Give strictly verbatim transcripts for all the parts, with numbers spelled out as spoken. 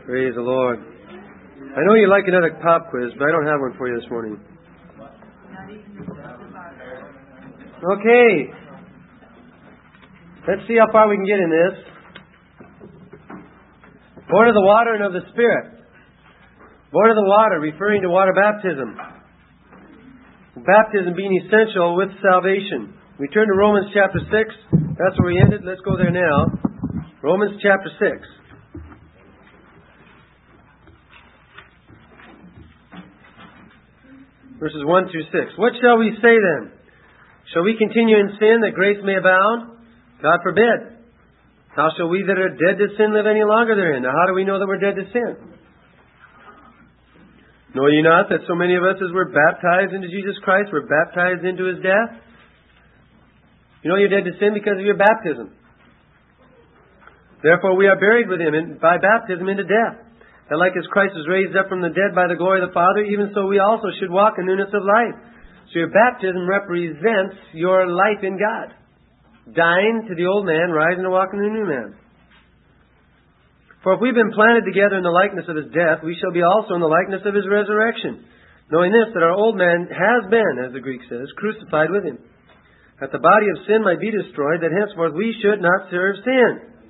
Praise the Lord. I know you like another pop quiz, but I don't have one for you this morning. Okay. Let's see how far we can get in this. Born of the water and of the Spirit. Born of the water, referring to water baptism. Baptism being essential with salvation. We turn to Romans chapter six. That's where we ended. Let's go there now. Romans chapter six. Verses one through six. What shall we say then? Shall we continue in sin that grace may abound? God forbid. How shall we that are dead to sin live any longer therein? Now how do we know that we're dead to sin? Know ye not that so many of us as were baptized into Jesus Christ were baptized into His death? You know you're dead to sin because of your baptism. Therefore we are buried with Him in, by baptism into death. That like as Christ was raised up from the dead by the glory of the Father, even so we also should walk in newness of life. So your baptism represents your life in God. Dying to the old man, rising to walk in the new man. For if we've been planted together in the likeness of His death, we shall be also in the likeness of His resurrection. Knowing this, that our old man has been, as the Greek says, crucified with Him. That the body of sin might be destroyed, that henceforth we should not serve sin.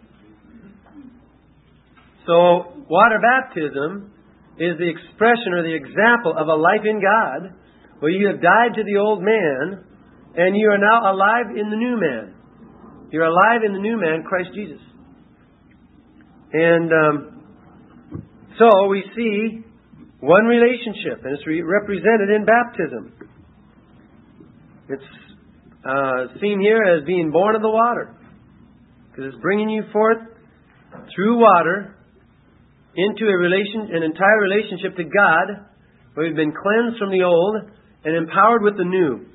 So, water baptism is the expression or the example of a life in God, where you have died to the old man, and you are now alive in the new man. You're alive in the new man, Christ Jesus. And um, so we see one relationship, and it's re- represented in baptism. It's uh, seen here as being born of the water, because it's bringing you forth through water into a relation, an entire relationship to God, where we've been cleansed from the old and empowered with the new.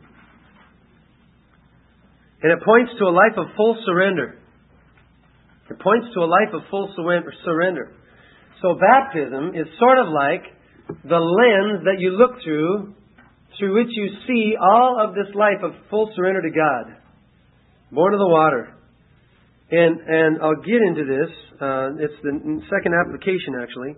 And it points to a life of full surrender. It points to a life of full surrender. So baptism is sort of like the lens that you look through, through which you see all of this life of full surrender to God. Born of the water. And and I'll get into this. Uh, it's the second application, actually,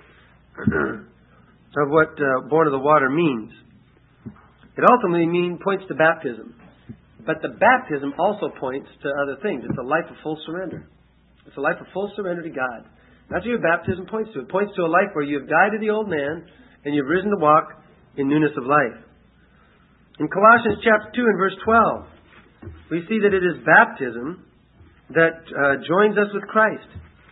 of what uh, born of the water means. It ultimately mean, points to baptism. But the baptism also points to other things. It's a life of full surrender. It's a life of full surrender to God. That's what your baptism points to. It points to a life where you have died to the old man and you've risen to walk in newness of life. In Colossians chapter two and verse twelve, we see that it is baptism that uh, joins us with Christ.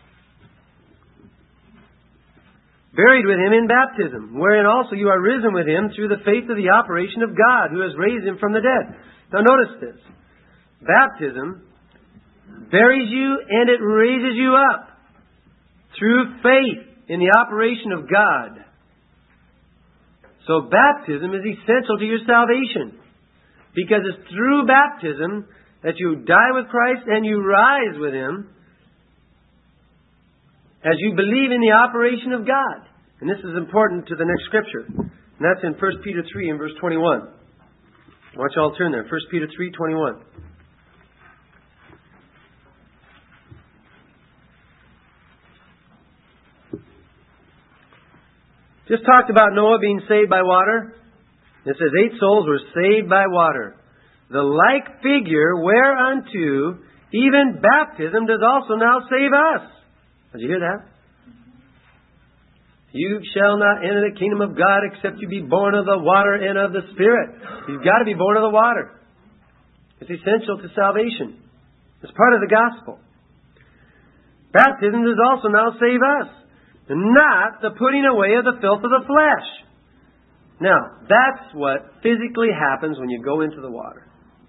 Buried with Him in baptism, wherein also you are risen with Him through the faith of the operation of God, who has raised Him from the dead. Now notice this. Baptism buries you and it raises you up through faith in the operation of God. So baptism is essential to your salvation, because it's through baptism that you die with Christ and you rise with Him as you believe in the operation of God. And this is important to the next scripture. And that's in First Peter three and verse twenty-one. I want you all to turn there. First Peter three twenty-one. Just talked about Noah being saved by water. It says eight souls were saved by water. The like figure whereunto even baptism does also now save us. Did you hear that? You shall not enter the kingdom of God except you be born of the water and of the Spirit. You've got to be born of the water. It's essential to salvation. It's part of the gospel. Baptism does also now save us, not the putting away of the filth of the flesh. Now, that's what physically happens when you go into the water.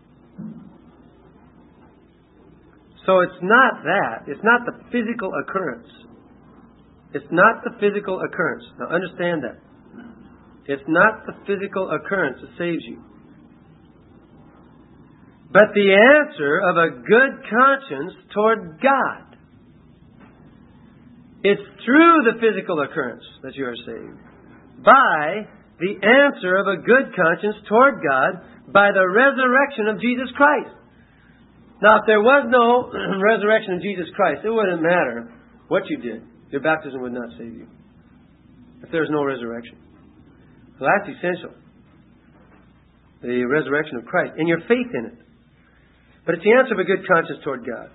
So it's not that. It's not the physical occurrence. It's not the physical occurrence. Now understand that. It's not the physical occurrence that saves you. But the answer of a good conscience toward God. It's through the physical occurrence that you are saved. By the answer of a good conscience toward God by the resurrection of Jesus Christ. Now, if there was no resurrection of Jesus Christ, it wouldn't matter what you did. your baptism would not save you. If there's no resurrection. So that's essential. The resurrection of Christ. And your faith in it. But it's the answer of a good conscience toward God.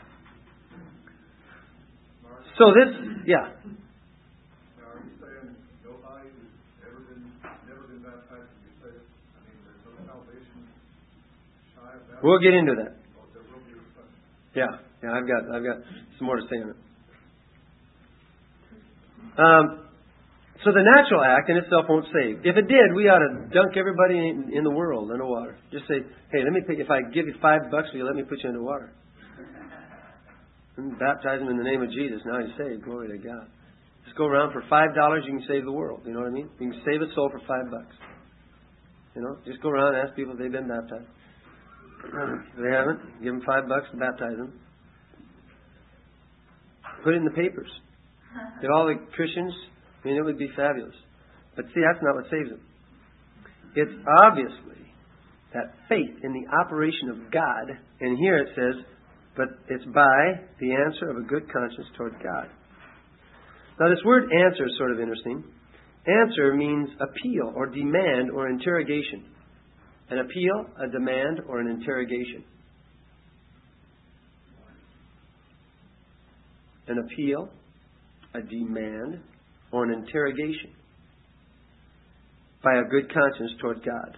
So this, yeah. Now, are you saying nobody who's ever been, never been baptized can be saved? I mean, there's no salvation shy of that? We'll get into that. Oh, there will be a question. Yeah, yeah, I've got, I've got some more to say on it. Um, so the natural act in itself won't save. If it did, we ought to dunk everybody in, in the world under water. Just say, hey, let me pick, if I give you five bucks, will you let me put you under water? And baptize them in the name of Jesus. Now you're saved. Glory to God. Just go around for five dollars. You can save the world. You know what I mean? You can save a soul for five bucks. You know, just go around and ask people if they've been baptized. If they haven't, give them five bucks to baptize them. Put it in the papers. Get all the Christians. I mean, it would be fabulous. But see, that's not what saves them. It's obviously that faith in the operation of God. And here it says, but it's by the answer of a good conscience toward God. Now this word answer is sort of interesting. Answer means appeal or demand or interrogation. An appeal, a demand, or an interrogation. An appeal, a demand, or an interrogation by a good conscience toward God.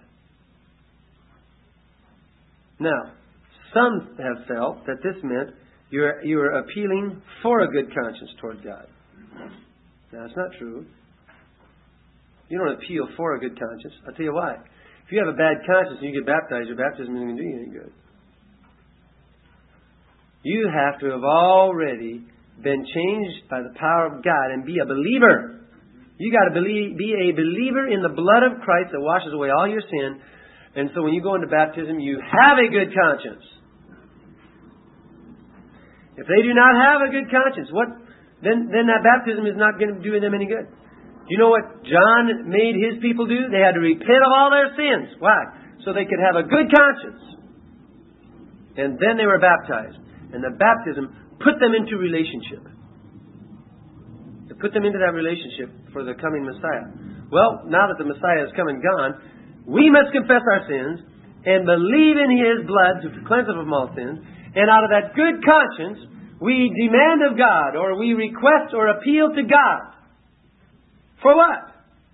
Now, some have felt that this meant you're, you're appealing for a good conscience toward God. Now, that's not true. You don't appeal for a good conscience. I'll tell you why. If you have a bad conscience and you get baptized, your baptism isn't going to do you any good. You have to have already been changed by the power of God and be a believer. You got to believe, be a believer in the blood of Christ that washes away all your sin. And so when you go into baptism, you have a good conscience. If they do not have a good conscience, what then then that baptism is not going to do them any good. Do you know what John made his people do? They had to repent of all their sins. Why? So they could have a good conscience. And then they were baptized. And the baptism put them into relationship. It put them into that relationship for the coming Messiah. Well, now that the Messiah has come and gone, we must confess our sins and believe in His blood to cleanse us from all sins. And out of that good conscience, we demand of God, or we request or appeal to God. For what?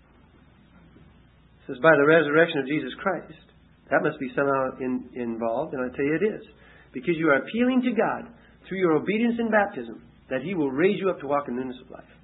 It says by the resurrection of Jesus Christ. That must be somehow in, involved, and I tell you it is. Because you are appealing to God through your obedience in baptism, that He will raise you up to walk in newness of life.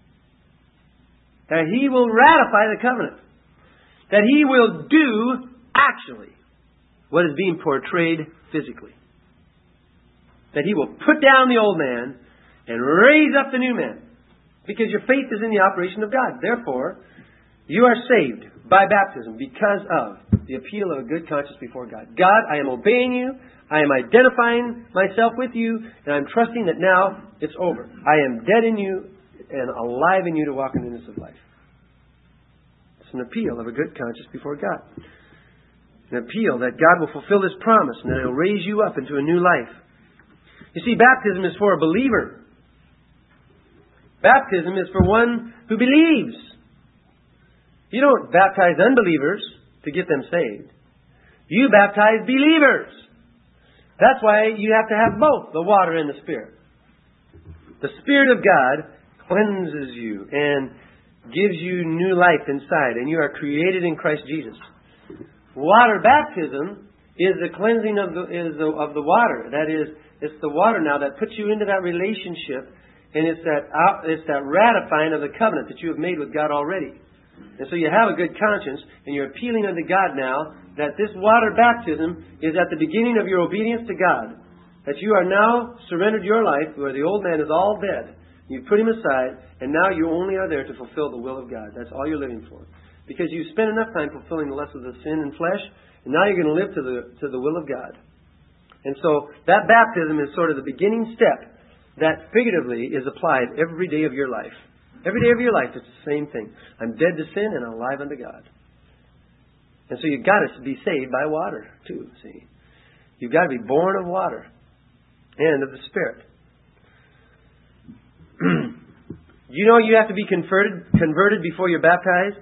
That He will ratify the covenant. That He will do, actually, what is being portrayed physically. That He will put down the old man and raise up the new man. Because your faith is in the operation of God. Therefore, you are saved by baptism because of the appeal of a good conscience before God. God, I am obeying you. I am identifying myself with you. And I'm trusting that now it's over. I am dead in you and alive in you to walk in the newness of life. It's an appeal of a good conscience before God. An appeal that God will fulfill His promise and that He'll raise you up into a new life. You see, baptism is for a believer. Baptism is for one who believes. You don't baptize unbelievers to get them saved. You baptize believers. That's why you have to have both, the water and the Spirit. The Spirit of God cleanses you and gives you new life inside, and you are created in Christ Jesus. Water baptism is the cleansing of the, is the, of the water. That is, it's the water now that puts you into that relationship. And it's that it's that ratifying of the covenant that you have made with God already. And so you have a good conscience, and you're appealing unto God now that this water baptism is at the beginning of your obedience to God. That you are now surrendered your life, where the old man is all dead. You put him aside, and now you only are there to fulfill the will of God. That's all you're living for. Because you spent enough time fulfilling the lust of the sin and flesh, and now you're going to live to the to the will of God. And so that baptism is sort of the beginning step that figuratively is applied every day of your life. Every day of your life, it's the same thing. I'm dead to sin and alive unto God. And so you've got to be saved by water, too, see. You've got to be born of water and of the Spirit. Do you know you have to be converted, converted before you're baptized?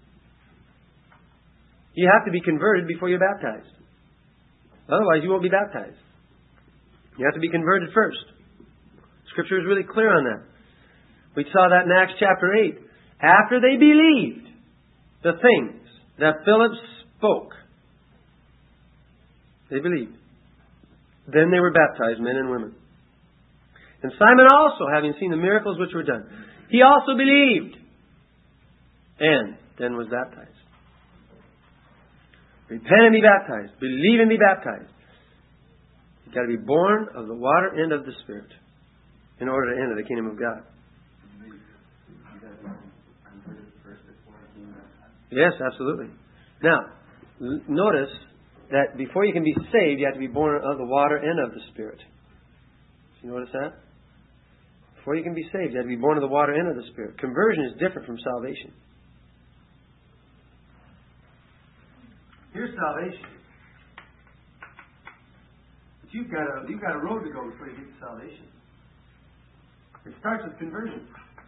You have to be converted before you're baptized. Otherwise, you won't be baptized. You have to be converted first. Scripture is really clear on that. We saw that in Acts chapter eight. After they believed the things that Philip spoke, they believed. Then they were baptized, men and women. And Simon also, having seen the miracles which were done, he also believed, and then was baptized. Repent and be baptized. Believe and be baptized. You've got to be born of the water and of the Spirit in order to enter the kingdom of God. Yes, absolutely. Now, l- notice that before you can be saved, you have to be born of the water and of the Spirit. You notice that? Before you can be saved, you have to be born of the water and of the Spirit. Conversion is different from salvation. Here's salvation. But you've got a you've got a road to go before you get to salvation. It starts with conversion.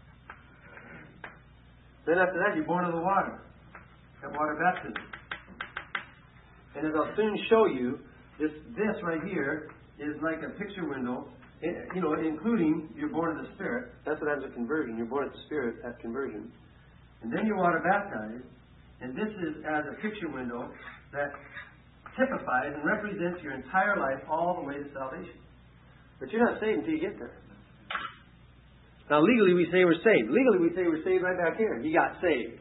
Then after that, you're born of the water. That water baptism. And as I'll soon show you, this this right here is like a picture window. You know, including you're born of the Spirit. That's what happens at conversion. You're born of the Spirit at conversion. And then you're water baptized. And this is as a picture window that typifies and represents your entire life all the way to salvation. But you're not saved until you get there. Now, legally we say we're saved. Legally we say we're saved right back here. You got saved.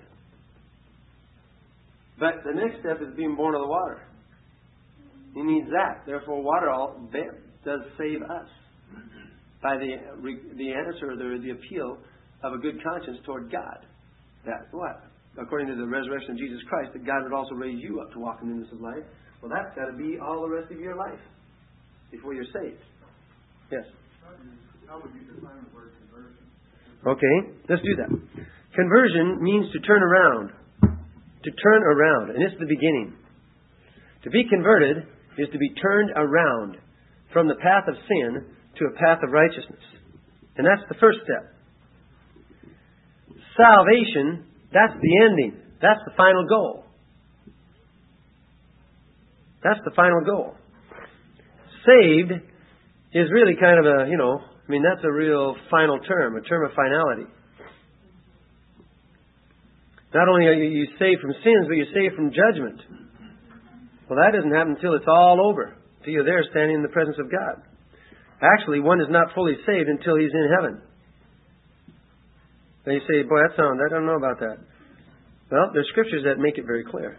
But the next step is being born of the water. He needs that. Therefore, water all does save us by the the answer, the, the appeal of a good conscience toward God. That what? According to the resurrection of Jesus Christ, that God would also raise you up to walk in the newness of life. Well, that's got to be all the rest of your life before you're saved. Yes? How would you define the word conversion? Okay, let's do that. Conversion means to turn around. To turn around. And it's the beginning. To be converted is to be turned around from the path of sin to a path of righteousness. And that's the first step. Salvation, that's the ending. That's the final goal. That's the final goal. Saved is really kind of a, you know, I mean, that's a real final term, a term of finality. Not only are you saved from sins, but you're saved from judgment. Well, that doesn't happen until it's all over, until you're there standing in the presence of God. Actually, one is not fully saved until he's in heaven. Then you say, boy, that sounds, I don't know about that. Well, there's scriptures that make it very clear.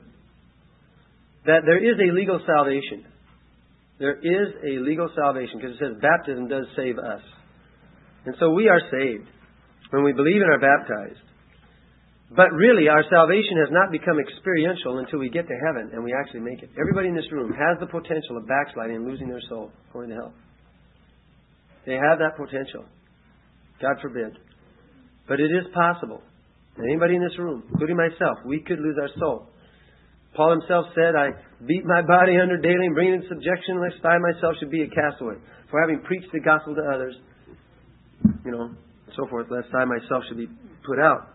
That there is a legal salvation. There is a legal salvation, because it says baptism does save us. And so we are saved when we believe and are baptized. But really, our salvation has not become experiential until we get to heaven and we actually make it. Everybody in this room has the potential of backsliding and losing their soul, going to hell. They have that potential. God forbid. But it is possible. And anybody in this room, including myself, we could lose our soul. Paul himself said, I beat my body under daily and bring it into subjection, lest I myself should be a castaway. For having preached the gospel to others, you know, and so forth, lest I myself should be put out.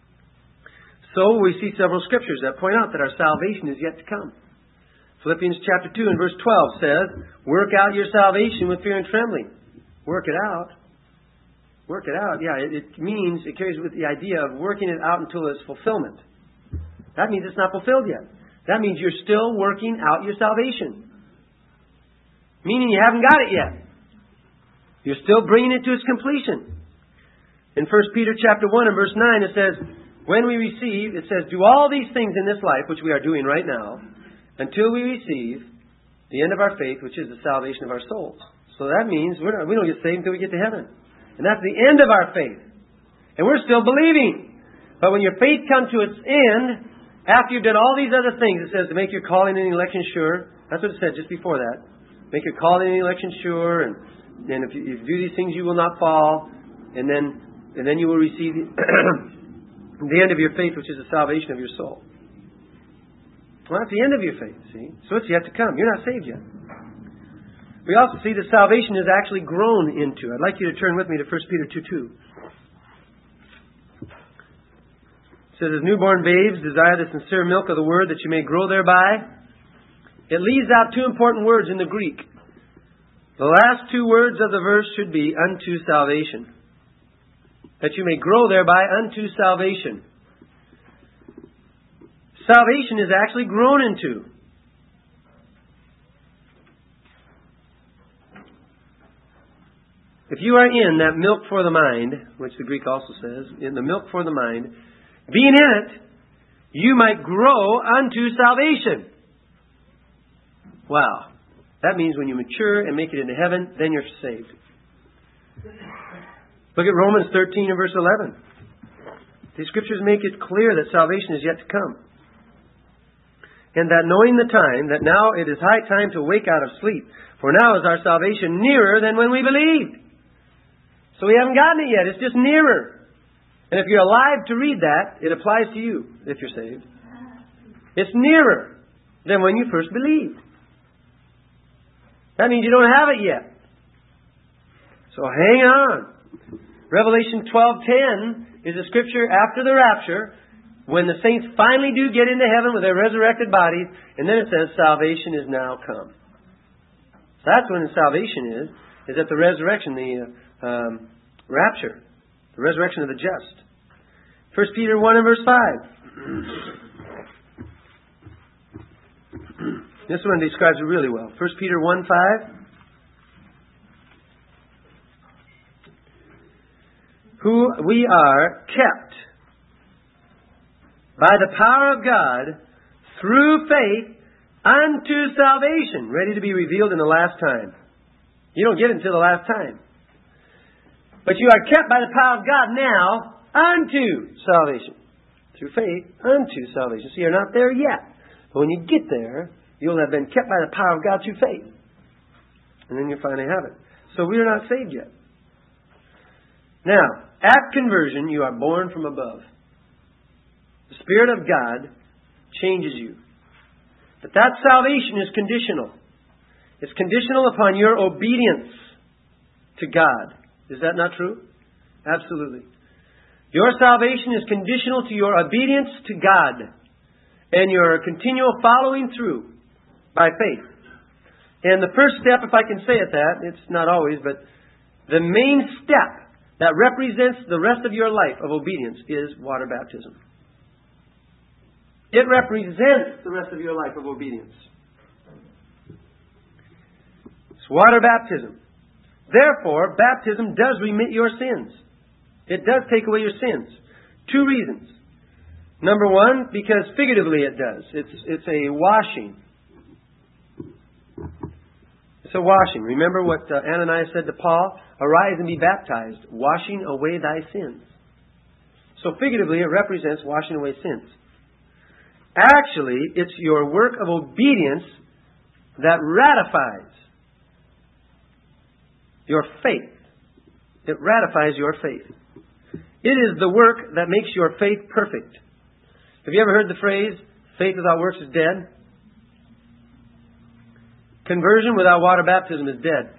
So we see several scriptures that point out that our salvation is yet to come. Philippians chapter two and verse twelve says, work out your salvation with fear and trembling. Work it out. Work it out. Yeah, it, it means, it carries with the idea of working it out until its fulfillment. That means it's not fulfilled yet. That means you're still working out your salvation. Meaning you haven't got it yet. You're still bringing it to its completion. In First Peter chapter one and verse nine it says, when we receive, it says, do all these things in this life, which we are doing right now, until we receive the end of our faith, which is the salvation of our souls. So that means we're not, we don't get saved until we get to heaven. And that's the end of our faith. And we're still believing. But when your faith comes to its end, after you've done all these other things, it says to make your calling and election sure. That's what it said just before that. Make your calling and election sure, and, and if, you, if you do these things, you will not fall. And then, and then you will receive the end of your faith, which is the salvation of your soul. Well, that's the end of your faith, see? So it's yet to come. You're not saved yet. We also see that salvation is actually grown into. I'd like you to turn with me to First Peter two two. It says, as newborn babes, desire the sincere milk of the Word that you may grow thereby. It leaves out two important words in the Greek. The last two words of the verse should be unto salvation. That you may grow thereby unto salvation. Salvation is actually grown into. If you are in that milk for the mind, which the Greek also says, in the milk for the mind, being in it, you might grow unto salvation. Wow. That means when you mature and make it into heaven, then you're saved. Look at Romans thirteen and verse eleven. The Scriptures make it clear that salvation is yet to come. And that knowing the time, that now it is high time to wake out of sleep. For now is our salvation nearer than when we believed. So we haven't gotten it yet. It's just nearer. And if you're alive to read that, it applies to you if you're saved. It's nearer than when you first believed. That means you don't have it yet. So hang on. Revelation twelve ten is a scripture after the rapture, when the saints finally do get into heaven with their resurrected bodies, and then it says salvation is now come. So that's when the salvation is, is at the resurrection, the uh, um, rapture, the resurrection of the just. First Peter one and verse five. This one describes it really well. First Peter one five. Who we are kept by the power of God through faith unto salvation, ready to be revealed in the last time. You don't get it until the last time. But you are kept by the power of God now unto salvation. Through faith unto salvation. So you're not there yet. But when you get there, you'll have been kept by the power of God through faith. And then you'll finally have it. So we are not saved yet. Now, at conversion, you are born from above. The Spirit of God changes you. But that salvation is conditional. It's conditional upon your obedience to God. Is that not true? Absolutely. Your salvation is conditional to your obedience to God and your continual following through by faith. And the first step, if I can say it that, it's not always, but the main step that represents the rest of your life of obedience is water baptism. It represents the rest of your life of obedience. It's water baptism. Therefore, baptism does remit your sins. It does take away your sins. Two reasons. Number one, because figuratively it does. It's, it's a washing. It's a washing. Remember what uh, Ananias said to Paul? Arise and be baptized, washing away thy sins. So figuratively, it represents washing away sins. Actually, it's your work of obedience that ratifies your faith. It ratifies your faith. It is the work that makes your faith perfect. Have you ever heard the phrase, faith without works is dead? Conversion without water baptism is dead.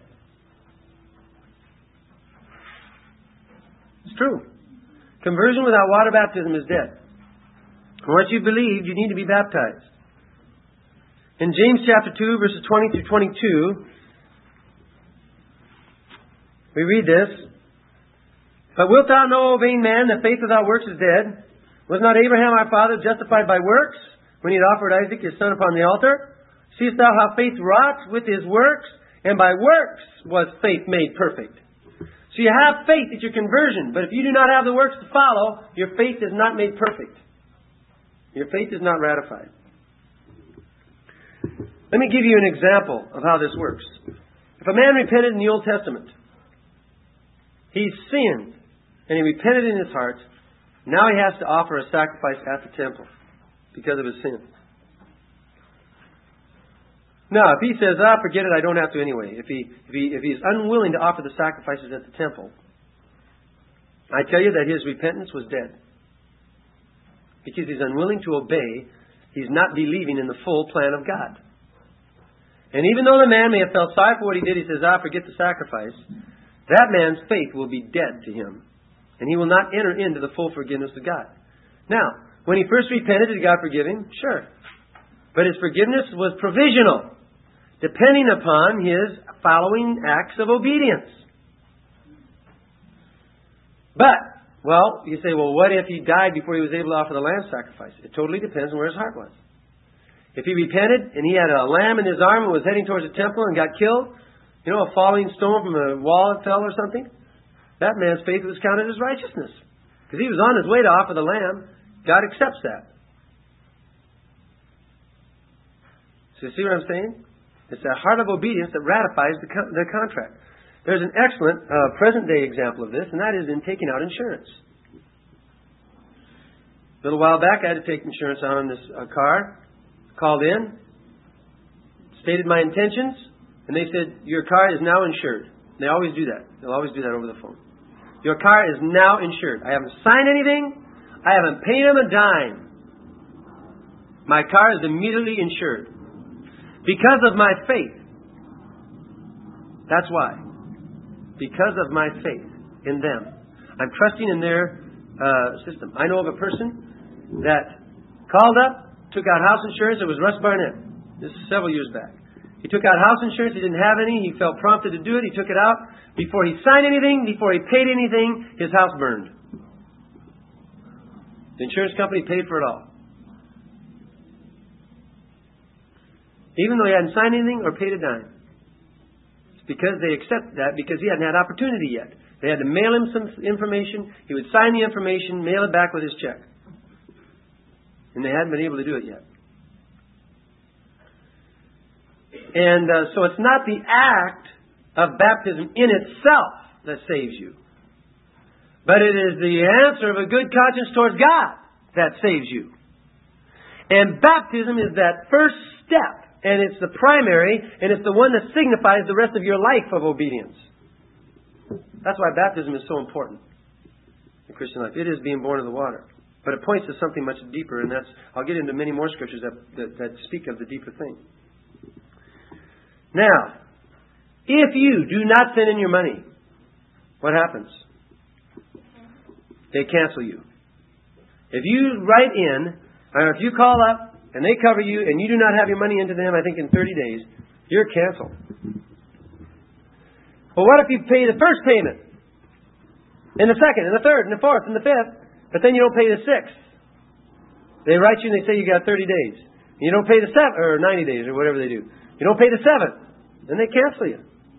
It's true. Conversion without water baptism is dead. Once you've believed, you need to be baptized. In James chapter two, verses twenty through twenty-two, we read this. But wilt thou know, O vain man, that faith without works is dead? Was not Abraham our father justified by works, when he had offered Isaac his son upon the altar? Seest thou how faith wrought with his works? And by works was faith made perfect. So you have faith at your conversion, but if you do not have the works to follow, your faith is not made perfect. Your faith is not ratified. Let me give you an example of how this works. If a man repented in the Old Testament, he sinned, and he repented in his heart, now he has to offer a sacrifice at the temple because of his sins. Now, if he says, ah, forget it, I don't have to anyway. If he, if he, if he is unwilling to offer the sacrifices at the temple, I tell you that his repentance was dead. Because he's unwilling to obey, he's not believing in the full plan of God. And even though the man may have felt sorry for what he did, he says, ah, forget the sacrifice, that man's faith will be dead to him. And he will not enter into the full forgiveness of God. Now, When he first repented, did God forgive him? Sure. But his forgiveness was provisional, depending upon his following acts of obedience. But, well, you say, well, what if he died before he was able to offer the lamb sacrifice? It totally depends on where his heart was. If he repented and he had a lamb in his arm and was heading towards the temple and got killed, you know, a falling stone from a wall that fell or something, that man's faith was counted as righteousness. Because he was on his way to offer the lamb. God accepts that. So you see what I'm saying? It's that heart of obedience that ratifies the, co- the contract. There's an excellent uh, present-day example of this, and that is in taking out insurance. A little while back, I had to take insurance out on this uh, car. Called in, stated my intentions, and they said, your car is now insured. They always do that. They'll always do that over the phone. Your car is now insured. I haven't signed anything. I haven't paid them a dime. My car is immediately insured. Because of my faith. That's why. Because of my faith in them. I'm trusting in their uh, system. I know of a person that called up, took out house insurance. It was Russ Barnett. This is several years back. He took out house insurance. He didn't have any. He felt prompted to do it. He took it out. Before he signed anything, before he paid anything, his house burned. The insurance company paid for it all. Even though he hadn't signed anything or paid a dime. It's because they accepted that because he hadn't had opportunity yet. They had to mail him some information. He would sign the information, mail it back with his check. And they hadn't been able to do it yet. And uh, so it's not the act of baptism in itself that saves you. But it is the answer of a good conscience towards God that saves you. And baptism is that first step. And it's the primary, and it's the one that signifies the rest of your life of obedience. That's why baptism is so important in Christian life. It is being born of the water. But it points to something much deeper, and that's, I'll get into many more scriptures that, that, that speak of the deeper thing. Now, if you do not send in your money, what happens? They cancel you. If you write in, or if you call up, and they cover you, and you do not have your money into them, I think in thirty days, you're canceled. But what if you pay the first payment, and the second, and the third, and the fourth, and the fifth, but then you don't pay the sixth? They write you and they say you got thirty days. And you don't pay the seventh, or ninety days, or whatever they do. You don't pay the seventh, then they cancel you.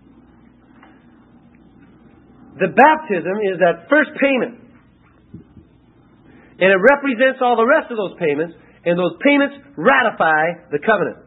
The baptism is that first payment. And it represents all the rest of those payments. And those payments ratify the covenant.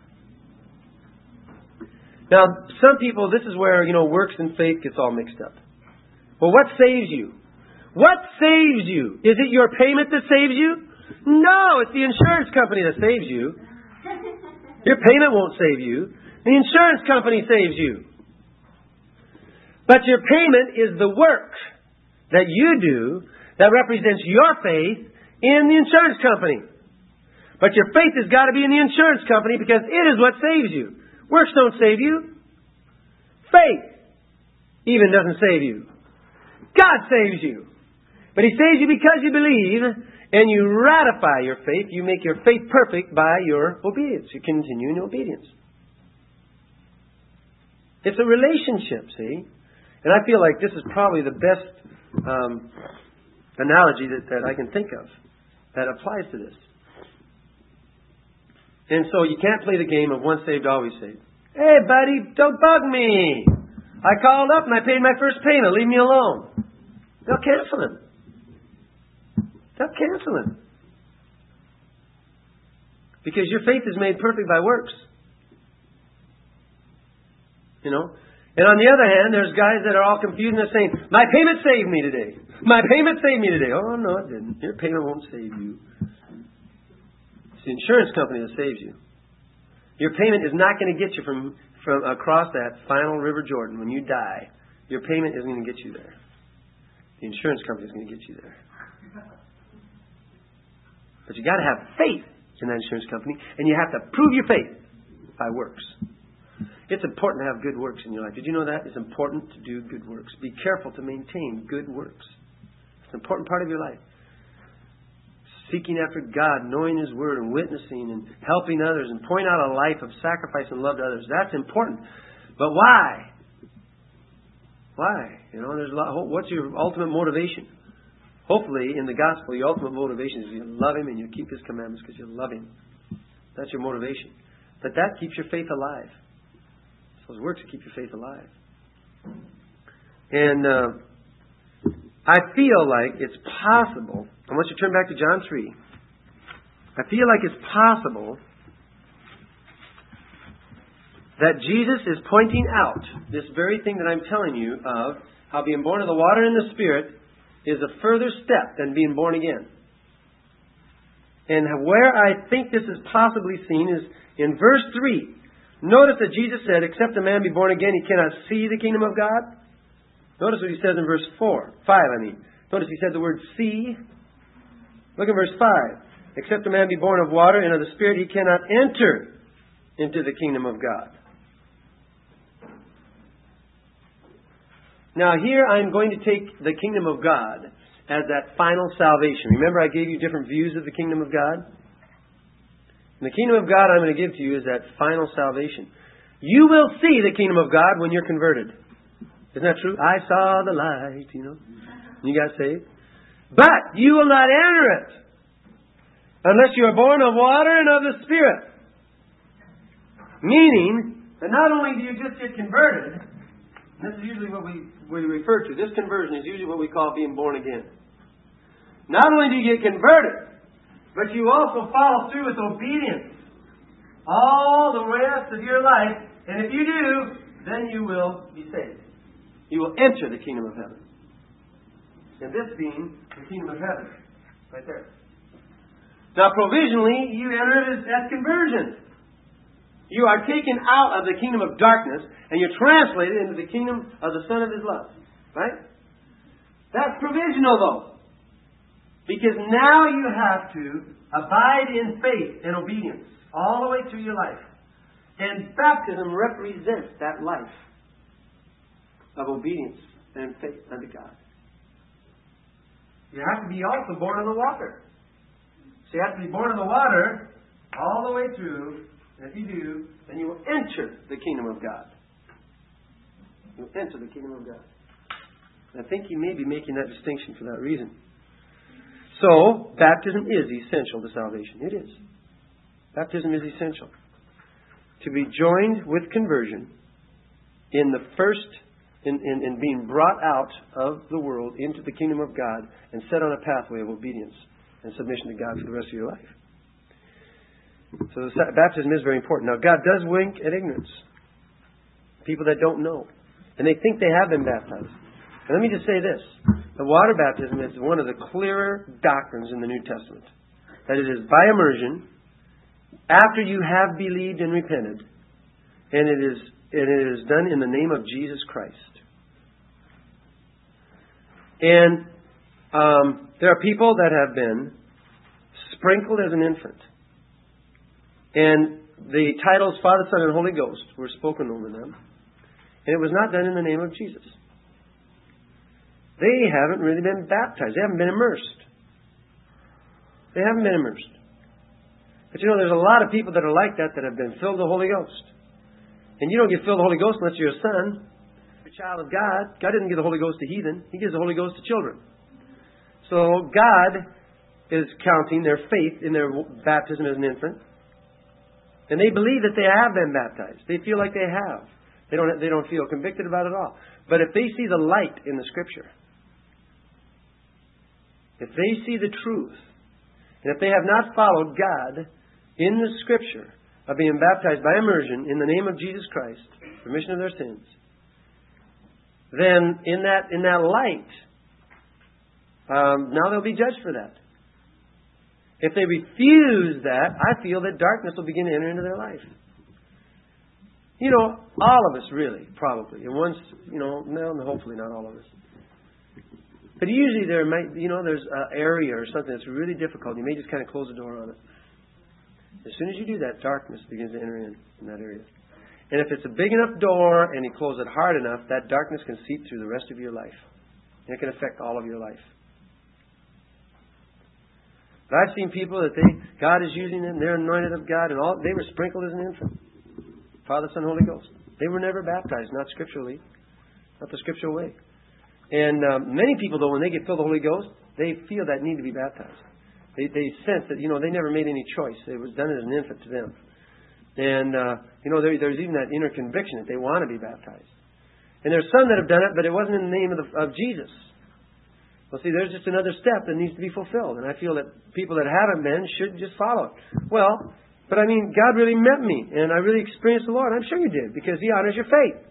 Now, some people, this is where, you know, works and faith gets all mixed up. Well, what saves you? What saves you? Is it your payment that saves you? No, it's the insurance company that saves you. Your payment won't save you. The insurance company saves you. But your payment is the work that you do that represents your faith in the insurance company. But your faith has got to be in the insurance company because it is what saves you. Works don't save you. Faith even doesn't save you. God saves you. But He saves you because you believe and you ratify your faith. You make your faith perfect by your obedience. You continue in your obedience. It's a relationship, see? And I feel like this is probably the best um, analogy that, that I can think of that applies to this. And so you can't play the game of once saved, always saved. Hey, buddy, don't bug me. I called up and I paid my first payment. Leave me alone. They'll cancel him. They'll cancel him. Because your faith is made perfect by works. You know? And on the other hand, there's guys that are all confused and they're saying, my payment saved me today. My payment saved me today. Oh, no, it didn't. Your payment won't save you. It's the insurance company that saves you. Your payment is not going to get you from, from across that final River Jordan when you die. Your payment isn't going to get you there. The insurance company is going to get you there. But you got to have faith in that insurance company, and you have to prove your faith by works. It's important to have good works in your life. Did you know that? It's important to do good works. Be careful to maintain good works. It's an important part of your life. seeking after God, knowing His Word, and witnessing and helping others and pointing out a life of sacrifice and love to others. That's important. But why? Why? You know, there's a lot. What's your ultimate motivation? Hopefully, in the gospel, your ultimate motivation is you love Him and you keep His commandments because you love Him. That's your motivation. But that keeps your faith alive. Those works to keep your faith alive. And uh, I feel like it's possible. I want you to turn back to John three. I feel like it's possible that Jesus is pointing out this very thing that I'm telling you of how being born of the water and the Spirit is a further step than being born again. And where I think this is possibly seen is in verse three. Notice that Jesus said, except a man be born again, he cannot see the kingdom of God. Notice what He says in verse four. five, I mean. Notice He said the word see. Look at verse five. Except a man be born of water and of the Spirit, he cannot enter into the kingdom of God. Now here I'm going to take the kingdom of God as that final salvation. Remember I gave you different views of the kingdom of God? And the kingdom of God I'm going to give to you is that final salvation. You will see the kingdom of God when you're converted. Isn't that true? I saw the light, you know. You got saved. But you will not enter it unless you are born of water and of the Spirit. Meaning that not only do you just get converted, this is usually what we, we refer to. This conversion is usually what we call being born again. Not only do you get converted, but you also follow through with obedience all the rest of your life. And if you do, then you will be saved. You will enter the kingdom of heaven. And this being the kingdom of heaven. Right there. Now provisionally, you enter it as, as conversion. You are taken out of the kingdom of darkness and you're translated into the kingdom of the Son of His love. Right? That's provisional though. Because now you have to abide in faith and obedience all the way through your life. And baptism represents that life of obedience and faith unto God. You have to be also born of the water. So you have to be born of the water all the way through. And if you do, then you will enter the kingdom of God. You will enter the kingdom of God. And I think He may be making that distinction for that reason. So, baptism is essential to salvation. It is. Baptism is essential. To be joined with conversion in the first, in, in, in being brought out of the world into the kingdom of God and set on a pathway of obedience and submission to God for the rest of your life. So the baptism is very important. Now God does wink at ignorance. People that don't know. And they think they have been baptized. And let me just say this. The water baptism is one of the clearer doctrines in the New Testament. That it is by immersion, after you have believed and repented, and it is, it is done in the name of Jesus Christ. And um, there are people that have been sprinkled as an infant. And the titles Father, Son, and Holy Ghost were spoken over them. And it was not done in the name of Jesus. They haven't really been baptized. They haven't been immersed. They haven't been immersed. But you know, there's a lot of people that are like that that have been filled with the Holy Ghost. And you don't get filled with the Holy Ghost unless you're a son. You're a child of God. God didn't give the Holy Ghost to heathen. He gives the Holy Ghost to children. So God is counting their faith in their baptism as an infant. And they believe that they have been baptized. They feel like they have. They don't, they don't feel convicted about it at all. But if they see the light in the Scripture, if they see the truth, and if they have not followed God in the Scripture of being baptized by immersion in the name of Jesus Christ, remission of their sins, then in that in that light, um, now they'll be judged for that. If they refuse that, I feel that darkness will begin to enter into their life. You know, all of us really, probably. And once, you know, no, hopefully not all of us. But usually there might, you know, there's an area or something that's really difficult. You may just kind of close the door on it. As soon as you do that, darkness begins to enter in, in that area. And if it's a big enough door and you close it hard enough, that darkness can seep through the rest of your life. And it can affect all of your life. But I've seen people that they God is using them, they're anointed of God, and all they were sprinkled as an infant. Father, Son, Holy Ghost. They were never baptized, not scripturally, not the scriptural way. And um, many people, though, when they get filled with the Holy Ghost, they feel that need to be baptized. They, they sense that, you know, they never made any choice. It was done as an infant to them. And, uh, you know, there, there's even that inner conviction that they want to be baptized. And there's some that have done it, but it wasn't in the name of, the, of Jesus. Well, see, there's just another step that needs to be fulfilled. And I feel that people that haven't been should just follow it. Well, but I mean, God really met me, and I really experienced the Lord. I'm sure you did, because He honors your faith.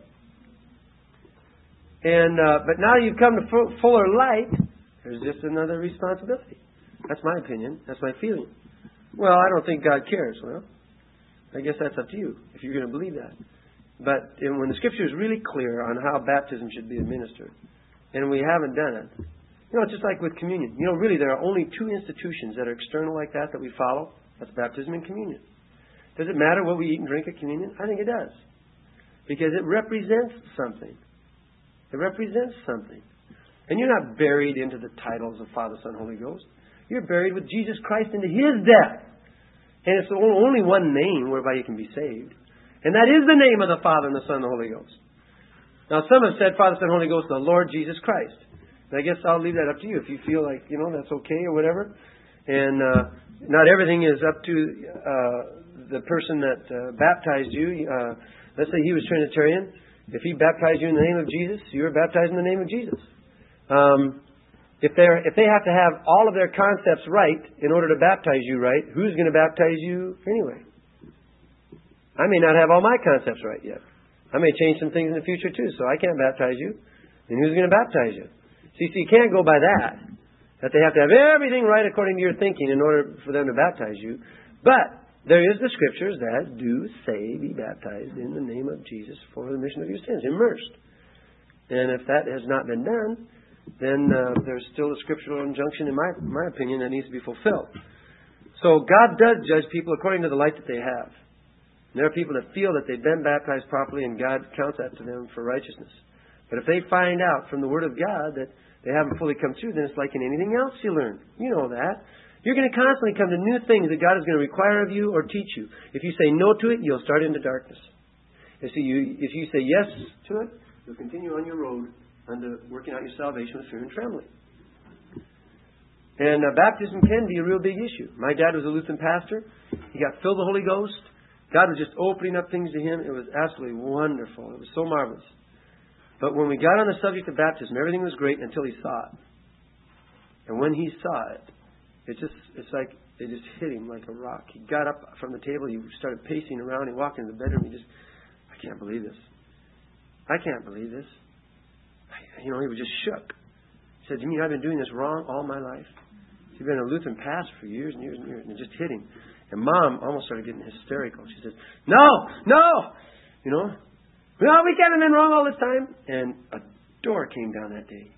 And uh, but now you've come to full, fuller light, there's just another responsibility. That's my opinion. That's my feeling. Well, I don't think God cares. Well, I guess that's up to you, if you're going to believe that. But when the Scripture is really clear on how baptism should be administered, and we haven't done it, you know, it's just like with communion. You know, really, there are only two institutions that are external like that that we follow. That's baptism and communion. Does it matter what we eat and drink at communion? I think it does. Because it represents something. It represents something. And you're not buried into the titles of Father, Son, Holy Ghost. You're buried with Jesus Christ into His death. And it's only one name whereby you can be saved. And that is the name of the Father and the Son and the Holy Ghost. Now, some have said Father, Son, Holy Ghost, the Lord Jesus Christ. And I guess I'll leave that up to you. If you feel like, you know, that's okay or whatever. And uh, not everything is up to uh, the person that uh, baptized you. Uh, let's say he was Trinitarian. If he baptized you in the name of Jesus, you were baptized in the name of Jesus. Um, if they if they have to have all of their concepts right in order to baptize you right, who's going to baptize you anyway? I may not have all my concepts right yet. I may change some things in the future too, so I can't baptize you. And who's going to baptize you? See, so you can't go by that. That they have to have everything right according to your thinking in order for them to baptize you. But there is the Scriptures that do say be baptized in the name of Jesus for the remission of your sins, immersed. And if that has not been done, then uh, there's still a scriptural injunction, in my my opinion, that needs to be fulfilled. So God does judge people according to the light that they have. And there are people that feel that they've been baptized properly, and God counts that to them for righteousness. But if they find out from the Word of God that they haven't fully come through, then it's like in anything else you learn. You know that. You're going to constantly come to new things that God is going to require of you or teach you. If you say no to it, you'll start into darkness. You see, you, if you say yes to it, you'll continue on your road unto working out your salvation with fear and trembling. And uh, baptism can be a real big issue. My dad was a Lutheran pastor. He got filled with the Holy Ghost. God was just opening up things to him. It was absolutely wonderful. It was so marvelous. But when we got on the subject of baptism, everything was great until he saw it. And when he saw it, it just, it's like it just hit him like a rock. He got up from the table. He started pacing around. He walked into the bedroom. He just, I can't believe this. I can't believe this. You know, he was just shook. He said, you mean I've been doing this wrong all my life? He's been a Lutheran pastor for years and years and years. And it just hit him. And Mom almost started getting hysterical. She said, no, no, you know, no, we can't have been wrong all this time. And a door came down that day.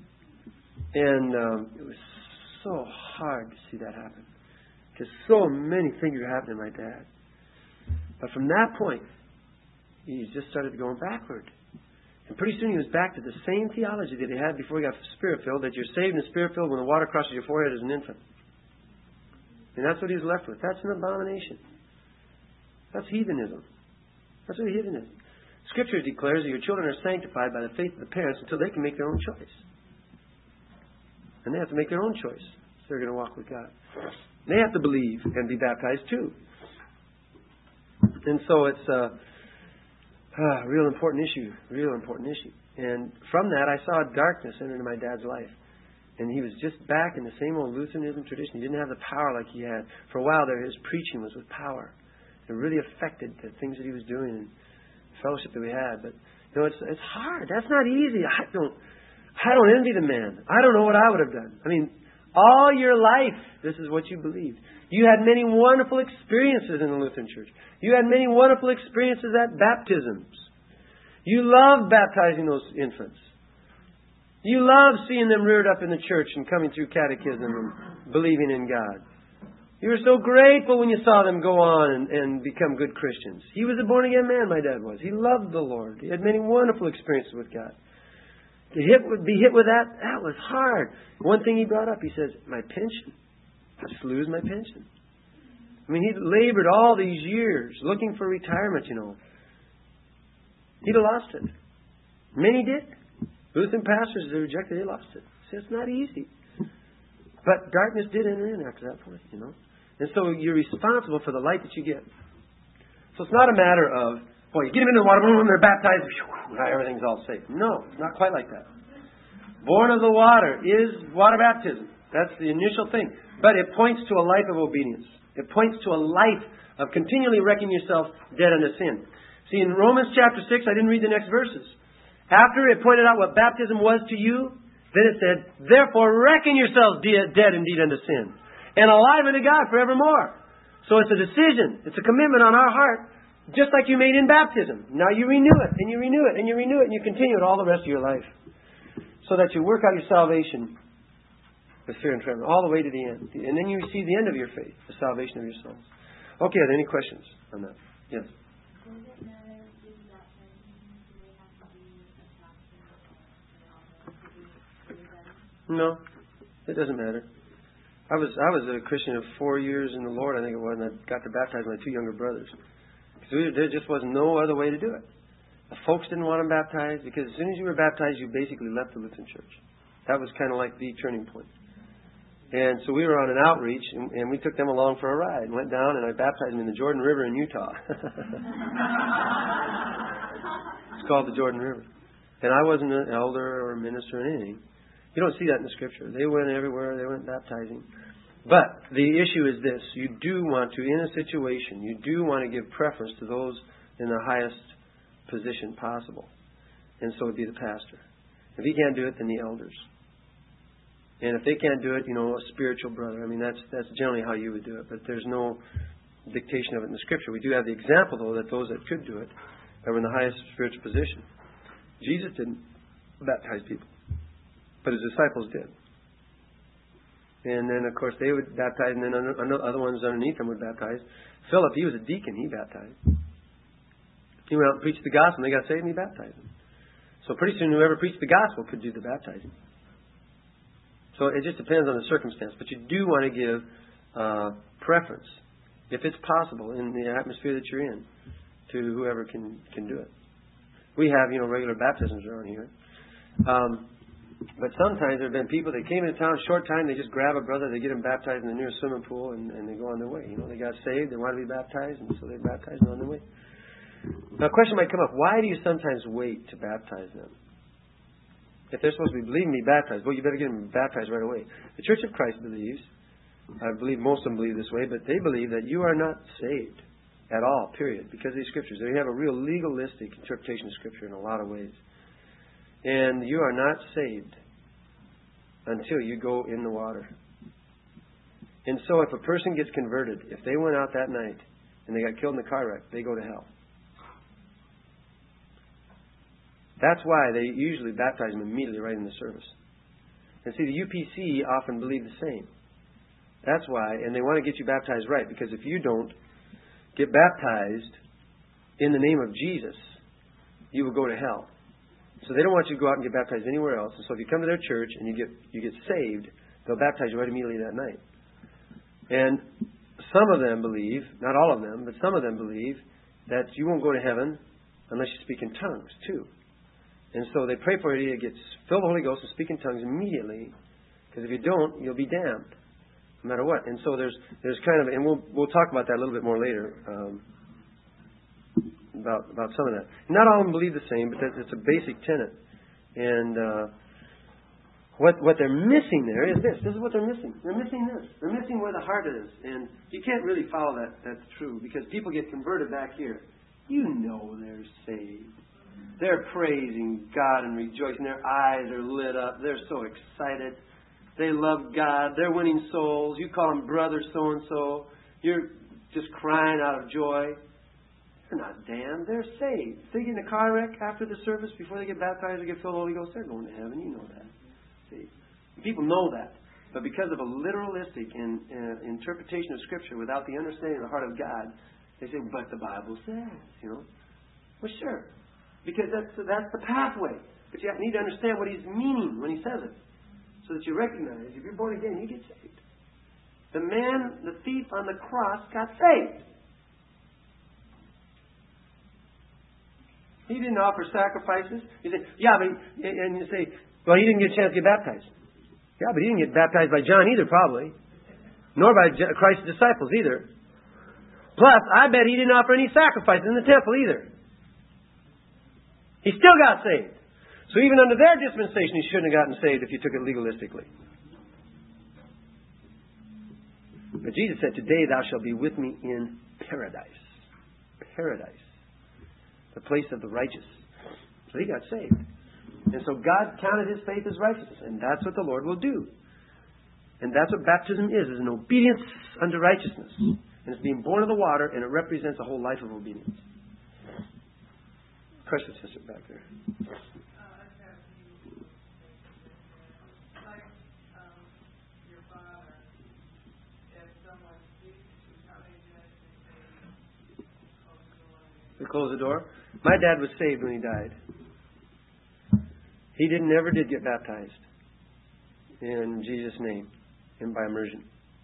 And um, it was so hard to see that happen. Because so many things were happening to my dad. But from that point, he just started going backward. And pretty soon he was back to the same theology that he had before he got Spirit-filled, that you're saved and Spirit-filled when the water crosses your forehead as an infant. And that's what he was left with. That's an abomination. That's heathenism. That's what heathenism is. Scripture declares that your children are sanctified by the faith of the parents until they can make their own choice. And they have to make their own choice if they're going to walk with God. They have to believe and be baptized too. And so it's a, a real important issue. Real important issue. And from that I saw darkness enter into my dad's life. And he was just back in the same old Lutheranism tradition. He didn't have the power like he had. For a while there, his preaching was with power. It really affected the things that he was doing and the fellowship that we had. But you know, it's it's hard. That's not easy. I don't I don't envy the man. I don't know what I would have done. I mean, all your life, this is what you believed. You had many wonderful experiences in the Lutheran Church. You had many wonderful experiences at baptisms. You loved baptizing those infants. You loved seeing them reared up in the church and coming through catechism and believing in God. You were so grateful when you saw them go on and, and become good Christians. He was a born-again man, my dad was. He loved the Lord. He had many wonderful experiences with God. To hit, be hit with that, that was hard. One thing he brought up, he says, my pension. I just lose my pension. I mean, he labored all these years looking for retirement, you know. He'd have lost it. Many did. Lutheran pastors, they rejected, they lost it. See, it's not easy. But darkness did enter in after that point, you know. And so you're responsible for the light that you get. So it's not a matter of, boy, you get them into the water, boom, they're baptized, whew, now everything's all safe. No, it's not quite like that. Born of the water is water baptism. That's the initial thing. But it points to a life of obedience. It points to a life of continually reckoning yourself dead unto sin. See, in Romans chapter six, I didn't read the next verses. After it pointed out what baptism was to you, then it said, therefore reckon yourselves de- dead indeed unto sin, and alive unto God forevermore. So it's a decision. It's a commitment on our heart, just like you made in baptism. Now you renew it, and you renew it, and you renew it, and you continue it all the rest of your life. So that you work out your salvation with fear and trembling, all the way to the end. And then you receive the end of your faith, the salvation of your souls. Okay, are there any questions on that? Yes? No, it doesn't matter. I was I was a Christian of four years in the Lord, I think it was, and I got to baptize my two younger brothers. Because there just was no other way to do it. The folks didn't want them baptized, because as soon as you were baptized, you basically left the Lutheran Church. That was kind of like the turning point. And so we were on an outreach, and, and we took them along for a ride, and went down, and I baptized them in the Jordan River in Utah. It's called the Jordan River. And I wasn't an elder or a minister or anything. You don't see that in the Scripture. They went everywhere. They went baptizing. But the issue is this. You do want to, in a situation, you do want to give preference to those in the highest position possible. And so it would be the pastor. If he can't do it, then the elders. And if they can't do it, you know, a spiritual brother. I mean, that's that's generally how you would do it. But there's no dictation of it in the Scripture. We do have the example, though, that those that could do it that were in the highest spiritual position. Jesus didn't baptize people, but his disciples did. And then, of course, they would baptize, and then other ones underneath them would baptize. Philip, he was a deacon. He baptized. He went out and preached the gospel, and they got saved, and he baptized them. So pretty soon, whoever preached the gospel could do the baptizing. So it just depends on the circumstance. But you do want to give uh, preference, if it's possible, in the atmosphere that you're in, to whoever can, can do it. We have, you know, regular baptisms around here. Um, but sometimes there have been people that came into town a short time, they just grab a brother, they get him baptized in the nearest swimming pool, and, and they go on their way. You know, they got saved, they want to be baptized, and so they're baptized and on their way. Now, a question might come up, why do you sometimes wait to baptize them? If they're supposed to be believing to be baptized, well, you better get them baptized right away. The Church of Christ believes, I believe most of them believe this way, but they believe that you are not saved at all, period, because of these Scriptures. They have a real legalistic interpretation of Scripture in a lot of ways. And you are not saved until you go in the water. And so if a person gets converted, if they went out that night and they got killed in a car wreck, they go to hell. That's why they usually baptize them immediately right in the service. And see, the U P C often believe the same. That's why, and they want to get you baptized right, because if you don't get baptized in the name of Jesus, you will go to hell. So they don't want you to go out and get baptized anywhere else. And so if you come to their church and you get you get saved, they'll baptize you right immediately that night. And some of them believe, not all of them, but some of them believe that you won't go to heaven unless you speak in tongues too. And so they pray for you to get filled with the Holy Ghost and speak in tongues immediately, because if you don't, you'll be damned, no matter what. And so there's there's kind of, and we'll we'll talk about that a little bit more later, um, about about some of that. Not all of them believe the same, but that's, it's a basic tenet. And uh, what what they're missing there is this. This is what they're missing. They're missing this. They're missing where the heart is. And you can't really follow that. That's true, because people get converted back here. You know they're saved. They're praising God and rejoicing. Their eyes are lit up. They're so excited. They love God. They're winning souls. You call them brother so-and-so. You're just crying out of joy. They're not damned. They're saved. If they get in a car wreck after the service, before they get baptized or get filled with the Holy Ghost, they're going to heaven. You know that. See? People know that. But because of a literalistic in, uh, interpretation of Scripture without the understanding of the heart of God, they say, but the Bible says, you know. Well, sure. Because that's that's the pathway. But you need to understand what he's meaning when he says it, so that you recognize if you're born again, you get saved. The man, the thief on the cross, got saved. He didn't offer sacrifices. You say, yeah, but, and you say, well, he didn't get a chance to get baptized. Yeah, but he didn't get baptized by John either, probably. Nor by Christ's disciples either. Plus, I bet he didn't offer any sacrifices in the temple either. He still got saved. So even under their dispensation, he shouldn't have gotten saved if you took it legalistically. But Jesus said, today thou shalt be with me in paradise. Paradise. The place of the righteous. So he got saved. And so God counted his faith as righteousness. And that's what the Lord will do. And that's what baptism is, is an obedience unto righteousness. And it's being born of the water, and it represents a whole life of obedience. Precious sister back there. We close the door. My dad was saved when he died. He didn't never did get baptized in Jesus' name and by immersion.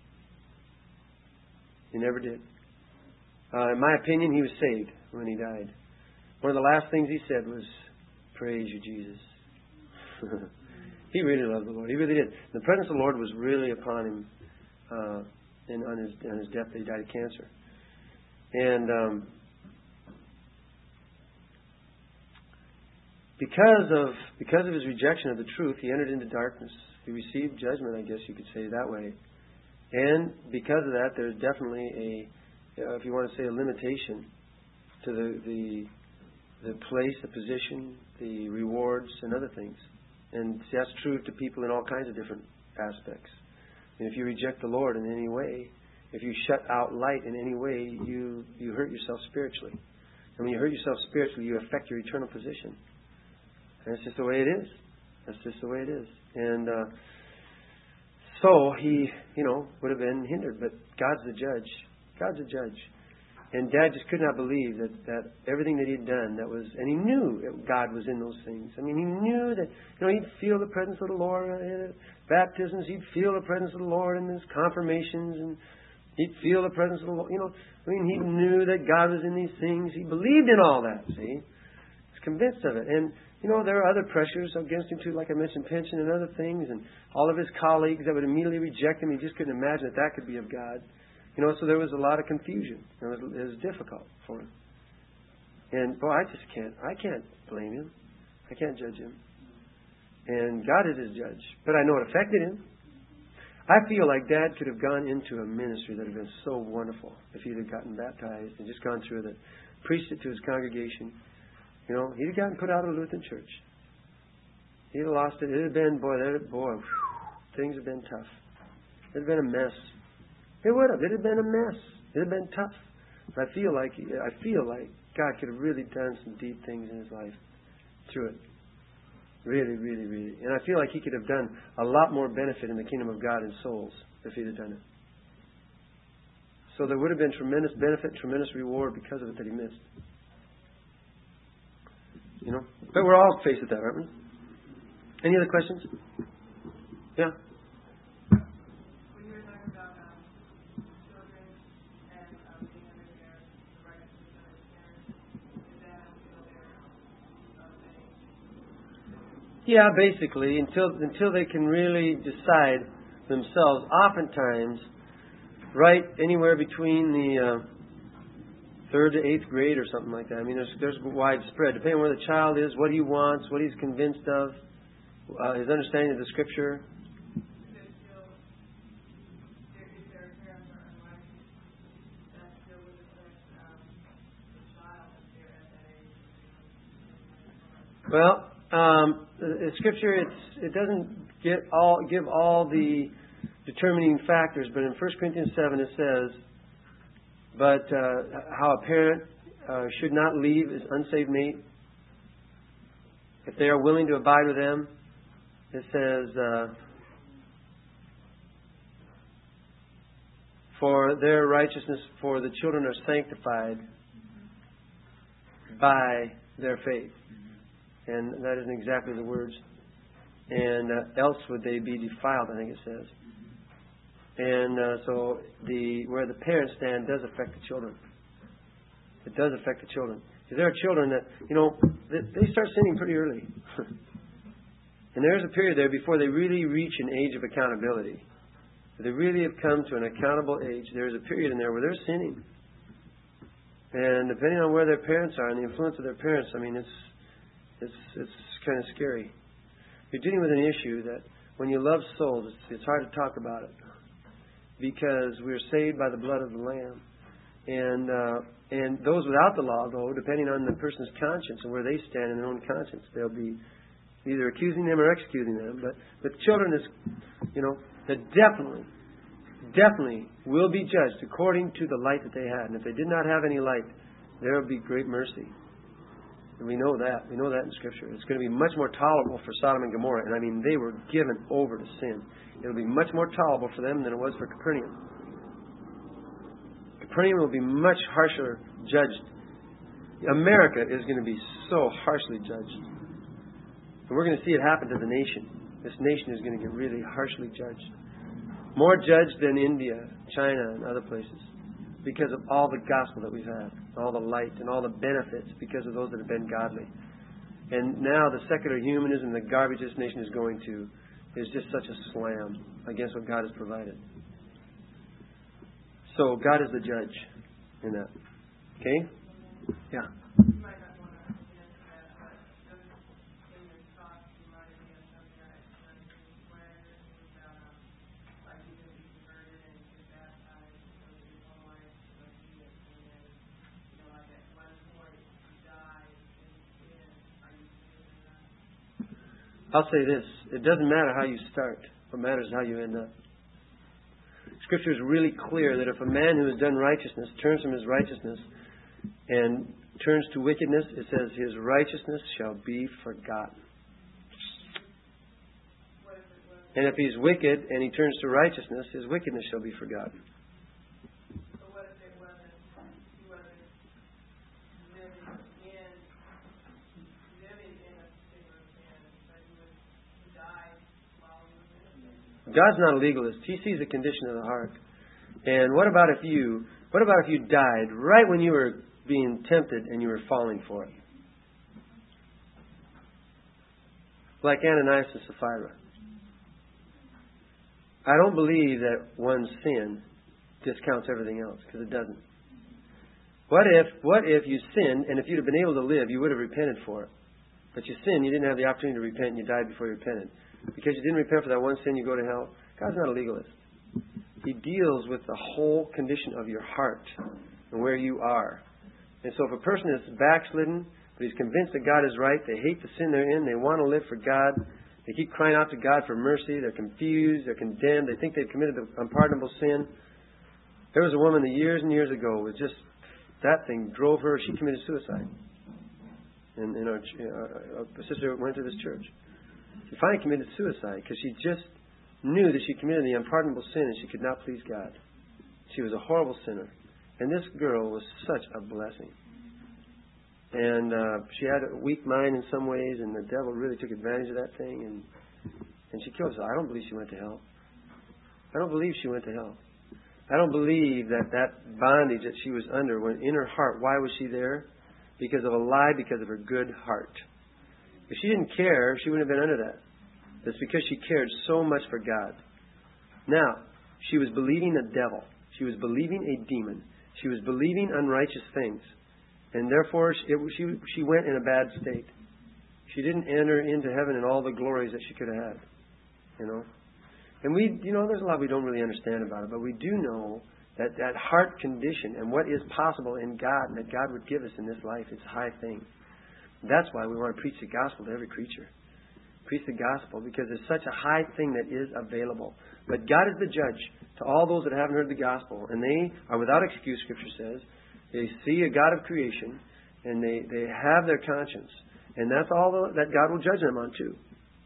He never did. Uh, in my opinion, he was saved when he died. One of the last things he said was, "Praise you, Jesus." He really loved the Lord. He really did. The presence of the Lord was really upon him uh, in, on his on his death. He died of cancer, and um, because of because of his rejection of the truth, he entered into darkness. He received judgment, I guess you could say that way. And because of that, there's definitely a, uh, if you want to say, a limitation to the the the place, the position, the rewards, and other things. And that's true to people in all kinds of different aspects. And if you reject the Lord in any way, if you shut out light in any way, you, you hurt yourself spiritually. And when you hurt yourself spiritually, you affect your eternal position. And that's just the way it is. That's just the way it is. And uh, so he, you know, would have been hindered. But God's the judge. God's the judge. And Dad just could not believe that, that everything that he had done, that was, and he knew that God was in those things. I mean, he knew that, you know, he'd feel the presence of the Lord in baptisms. He'd feel the presence of the Lord in his confirmations, and he'd feel the presence of the Lord. You know, I mean, he knew that God was in these things. He believed in all that, see? He's convinced of it. And, you know, there are other pressures against him, too, like I mentioned, pension and other things, and all of his colleagues that would immediately reject him. He just couldn't imagine that that could be of God. You know, so there was a lot of confusion. It was, it was difficult for him. And, boy, I just can't, I can't blame him. I can't judge him. And God is his judge. But I know it affected him. I feel like Dad could have gone into a ministry that would have been so wonderful if he'd have gotten baptized and just gone through the, preached it to his congregation. You know, he'd have gotten put out of the Lutheran church. He'd have lost it. It would have been, boy, that, boy, whew, things have been tough. It would have been a mess. It would have. It had been a mess. It had been tough. But I feel like I feel like God could have really done some deep things in his life through it. Really, really, really. And I feel like he could have done a lot more benefit in the kingdom of God and souls if he'd have done it. So there would have been tremendous benefit, tremendous reward because of it that he missed. You know? But we're all faced with that, aren't we? Any other questions? Yeah? Yeah, basically, until until they can really decide themselves. Oftentimes, right anywhere between the uh, third to eighth grade or something like that. I mean, there's there's widespread, depending on where the child is, what he wants, what he's convinced of, uh, his understanding of the Scripture. Well. Um, the Scripture, it's, it doesn't get all, give all the determining factors, but in First Corinthians seven it says, but uh, how a parent uh, should not leave his unsaved mate if they are willing to abide with them. It says, uh, for their righteousness, for the children are sanctified by their faith. And that isn't exactly the words. And uh, else would they be defiled, I think it says. And uh, so the where the parents stand does affect the children. It does affect the children. Because there are children that, you know, they, they start sinning pretty early. And there's a period there before they really reach an age of accountability. If they really have come to an accountable age, there's a period in there where they're sinning. And depending on where their parents are and the influence of their parents, I mean, it's it's it's kind of scary. You're dealing with an issue that when you love souls, it's, it's hard to talk about it. Because we're saved by the blood of the Lamb. And uh, and those without the law, though, depending on the person's conscience and where they stand in their own conscience, they'll be either accusing them or excusing them. But the children is, you know, that definitely, definitely will be judged according to the light that they had. And if they did not have any light, there will be great mercy. And we know that. We know that in Scripture. It's going to be much more tolerable for Sodom and Gomorrah. And I mean, they were given over to sin. It will be much more tolerable for them than it was for Capernaum. Capernaum will be much harsher judged. America is going to be so harshly judged. And we're going to see it happen to the nation. This nation is going to get really harshly judged. More judged than India, China, and other places. Because of all the gospel that we've had. All the light and all the benefits because of those that have been godly. And now the secular humanism, the garbage this nation is going to, is just such a slam against what God has provided. So God is the judge in that. Okay? Yeah. I'll say this. It doesn't matter how you start. What matters is how you end up. Scripture is really clear that if a man who has done righteousness turns from his righteousness and turns to wickedness, it says his righteousness shall be forgotten. And if he's wicked and he turns to righteousness, his wickedness shall be forgotten. God's not a legalist. He sees the condition of the heart. And what about if you what about if you died right when you were being tempted and you were falling for it? Like Ananias and Sapphira. I don't believe that one sin discounts everything else, because it doesn't. What if what if you sinned, and if you'd have been able to live, you would have repented for it. But you sinned, you didn't have the opportunity to repent, and you died before you repented. Because you didn't repent for that one sin, you go to hell. God's not a legalist. He deals with the whole condition of your heart and where you are. And so if a person is backslidden, but he's convinced that God is right, they hate the sin they're in, they want to live for God, they keep crying out to God for mercy, they're confused, they're condemned, they think they've committed an unpardonable sin. There was a woman that years and years ago was just, that thing drove her, she committed suicide. And, and our, our, our sister went to this church. She finally committed suicide because she just knew that she committed the unpardonable sin and she could not please God. She was a horrible sinner. And this girl was such a blessing. And uh, she had a weak mind in some ways, and the devil really took advantage of that thing. And, and she killed herself. I don't believe she went to hell. I don't believe she went to hell. I don't believe that that bondage that she was under went in her heart. Why was she there? Because of a lie, because of her good heart. If she didn't care, she wouldn't have been under that. It's because she cared so much for God. Now, she was believing the devil. She was believing a demon. She was believing unrighteous things. And therefore, it, she, she went in a bad state. She didn't enter into heaven in all the glories that she could have had. You know? And we, you know, there's a lot we don't really understand about it, but we do know that that heart condition and what is possible in God and that God would give us in this life, it's a high thing. That's why we want to preach the gospel to every creature. Preach the gospel because it's such a high thing that is available. But God is the judge to all those that haven't heard the gospel. And they are without excuse, Scripture says. They see a God of creation and they, they have their conscience. And that's all that God will judge them on too.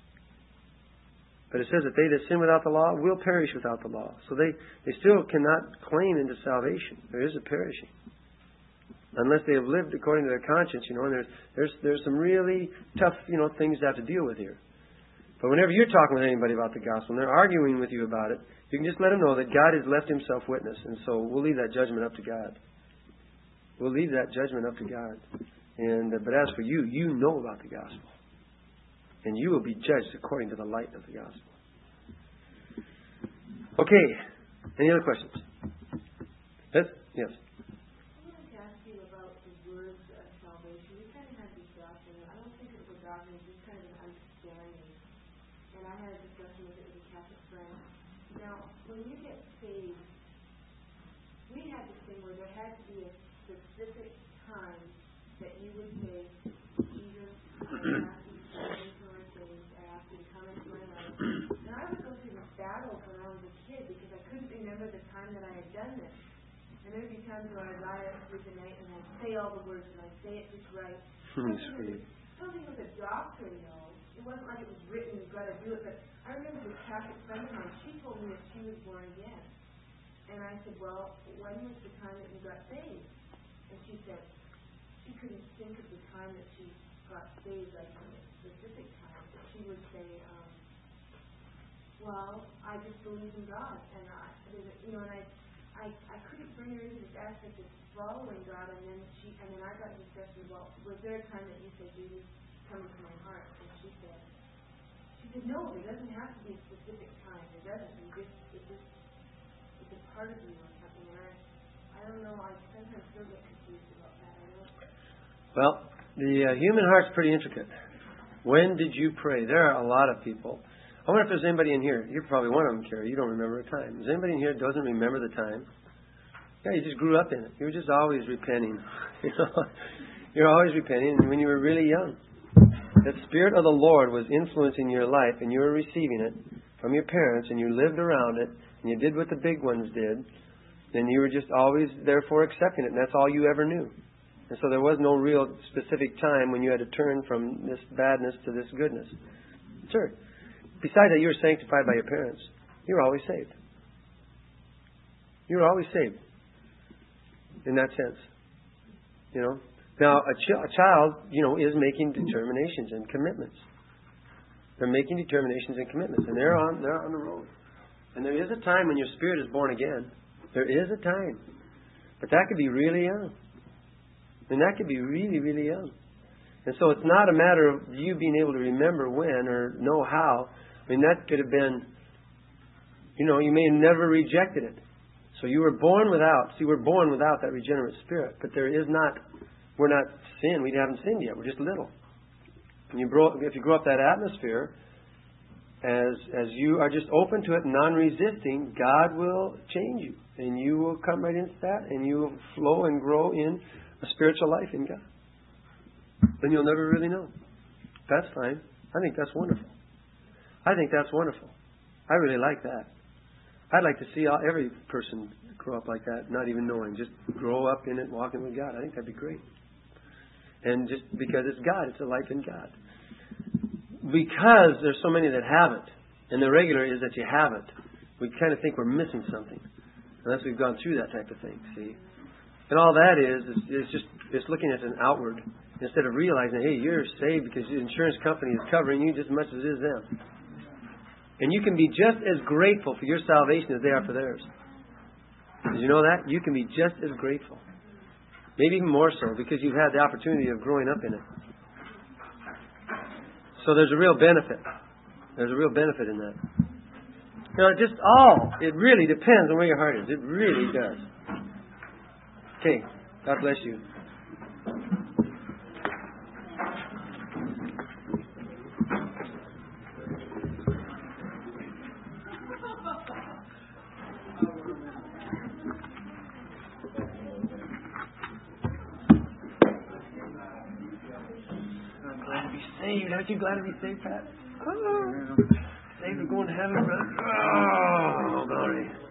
But it says that they that sin without the law will perish without the law. So they, they still cannot claim into salvation. There is a perishing. Unless they have lived according to their conscience, you know, and there's there's there's some really tough, you know, things to have to deal with here. But whenever you're talking with anybody about the gospel and they're arguing with you about it, you can just let them know that God has left Himself witness. And so we'll leave that judgment up to God. We'll leave that judgment up to God. And uh, but as for you, you know about the gospel. And you will be judged according to the light of the gospel. Okay. Any other questions? Yes? Yes. I wanted to ask you about the words of salvation. We kind of had this doctrine. I don't think it was a doctrine. It was just kind of an understanding. And I had a discussion with it with a Catholic friend. Now, when you get saved, we had this thing where there had to be a specific time that you would say, Jesus, I ask you to come into my things. I ask you to come into my life. And I would go through this battle when I was a kid because I couldn't remember the time that I had done this. And there would be times where I'd lie through the night and I'd say all the words and I'd say it just right. Something with, something with a doctrine, though. It wasn't like it was written, you've got to do it. But I remember this Catholic friend of mine, she told me that she was born again. And I said, well, when was the time that you got saved? And she said, she couldn't think of the time that she got saved, like a specific time. But she would say, um, well, I just believe in God. And I, you know, and I, I, I couldn't bring her into this aspect of following God. And then she, and then I got in discussion, well, was there a time that you said, Jesus, come into my heart? And she said, she said, no, there doesn't have to be a specific time. There doesn't. You just, it just, it's a part of you or something. And I, I don't know. I sometimes still get confused about that. I don't. Well, the uh, human heart's pretty intricate. When did you pray? There are a lot of people. I wonder if there's anybody in here. You're probably one of them, Carrie. You don't remember a time. Is anybody in here that doesn't remember the time? Yeah, you just grew up in it. You were just always repenting. You know, you're always repenting when you were really young. The Spirit of the Lord was influencing your life, and you were receiving it from your parents, and you lived around it, and you did what the big ones did, and you were just always therefore accepting it, and that's all you ever knew. And so there was no real specific time when you had to turn from this badness to this goodness. Sure. Besides that, you were sanctified by your parents. You were always saved. You were always saved. In that sense. You know. Now, a, ch- a child, you know, is making determinations and commitments. They're making determinations and commitments. And they're on, they're on the road. And there is a time when your spirit is born again. There is a time. But that could be really young. And that could be really, really young. And so it's not a matter of you being able to remember when or know how. I mean, that could have been, you know, you may have never rejected it. So you were born without, see, we're born without that regenerate spirit. But there is not, we're not sin. We haven't sinned yet. We're just little. And you grow, if you grow up that atmosphere, as as you are just open to it, non-resisting, God will change you. And you will come right into that, and you will flow and grow in a spiritual life in God. Then you'll never really know. That's fine. I think that's wonderful. I think that's wonderful. I really like that. I'd like to see all, every person grow up like that, not even knowing. Just grow up in it, walking with God. I think that'd be great. And just because it's God, it's a life in God. Because there's so many that haven't, and the regular is that you haven't, we kind of think we're missing something. Unless we've gone through that type of thing, see? And all that is, is, is just it's looking at an outward, instead of realizing, hey, you're saved because the insurance company is covering you just as much as it is them. And you can be just as grateful for your salvation as they are for theirs. Did you know that? You can be just as grateful. Maybe even more so because you've had the opportunity of growing up in it. So there's a real benefit. There's a real benefit in that. You know, just all, it really depends on where your heart is. It really does. Okay. God bless you. Saved. Aren't you glad to be saved, Pat? Oh, saved and going to heaven, brother. Oh, glory.